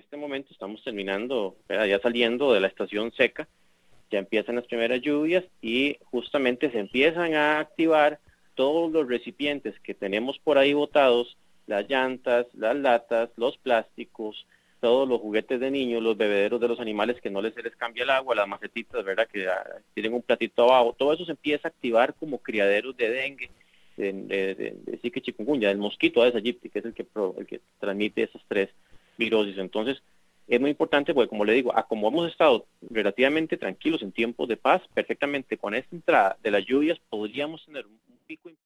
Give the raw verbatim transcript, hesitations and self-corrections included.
este momento estamos terminando, ¿verdad? Ya saliendo de la estación seca, ya empiezan las primeras lluvias y justamente se empiezan a activar todos los recipientes que tenemos por ahí botados, las llantas, las latas, los plásticos, todos los juguetes de niños, los bebederos de los animales que no les, se les cambia el agua, las macetitas, ¿verdad? Que ah, tienen un platito abajo, todo eso se empieza a activar como criaderos de dengue, de, de, de, de Zika y chikungunya, del mosquito Aedes aegypti, que es el que, pro, el que transmite esas tres virosis. Entonces, es muy importante porque, como le digo, a como hemos estado relativamente tranquilos en tiempos de paz, perfectamente con esta entrada de las lluvias podríamos tener un pico importante